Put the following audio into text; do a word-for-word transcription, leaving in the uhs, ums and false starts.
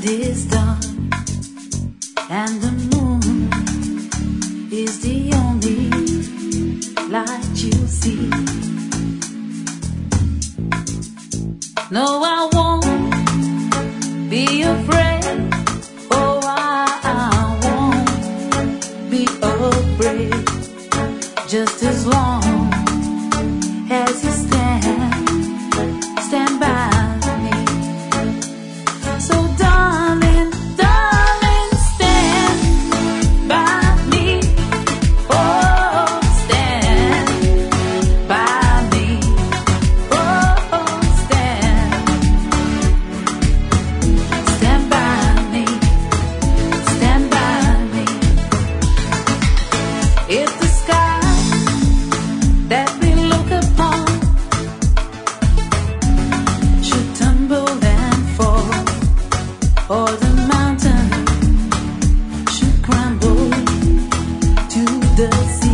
is dark and the moon is the only light you see. No, I won't be afraid. Oh, I, I won't be afraid. Just as long as you stand, stand by me. So darling, darling, stand by me. Oh, stand by me. Oh, stand, stand by me. Stand by me. If the sky that we look upon should tumble and fall, or the mountain should crumble to the sea,